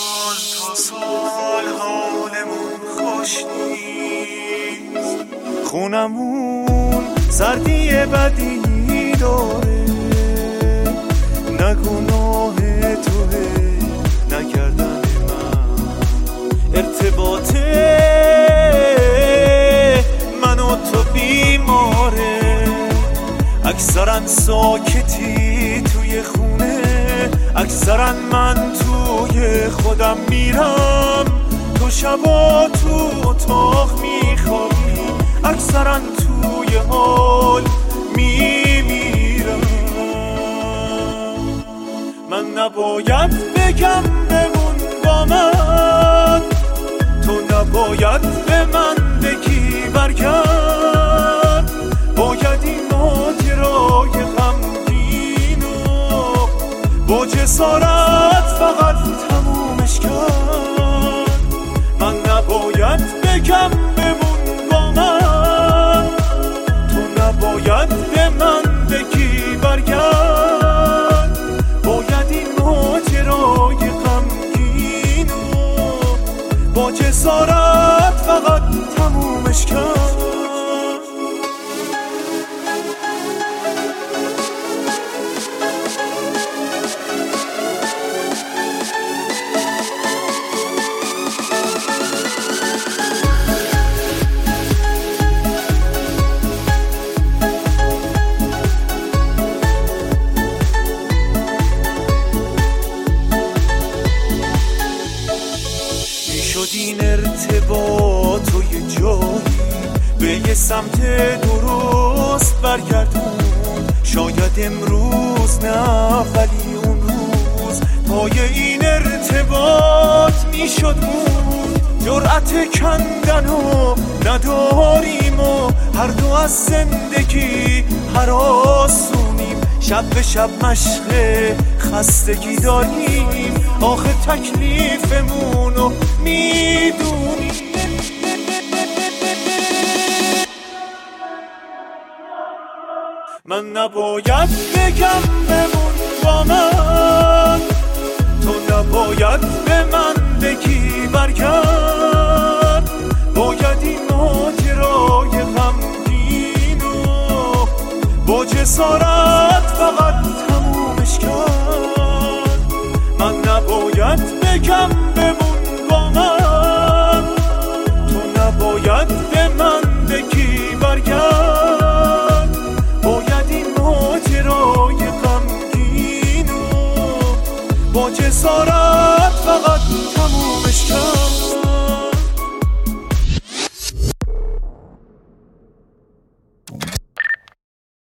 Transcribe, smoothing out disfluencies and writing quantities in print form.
تا سال حالمون خوش نیست، خونمون سردی بدی داره، نه گناه توه نکردن من، ارتباط من و تو بیماره، اکثرا ساکتی توی خونه، اکثرا من توی خودم میرم، تو شبا تو اتاق میخوابی، اکثرا توی حال میمیرم. من نباید بگم بمون با من، تو نباید به من بگی برگرد، باید این ماجرای غمگینو با جسارت فقط تمومش کرد. من نباید بگم بمون با من، تو نباید به من بگی برگرد، باید این ماجرای غمگینو با جسارت فقط تمومش کرد. شد این ارتباط و یه جایی به یه سمت درست برگردون، شاید امروز نه ولی اون روز پای این ارتباط میشد بود. جرأت کندن و نداریم و هر دو از زندگی هراسونیم، شب به شب مشق خستگی داریم، آخه تکلیفمونو میدونیم. من نباید بگم بمون با من، تو نباید به من بگی برگرد، باید این ماجرای غمگینو با جسارت فقط تمومش کرد. من نباید بگم بمون با من، تو نباید به من بگی برگرد، باید این ماجرای غمگینو با جسارت فقط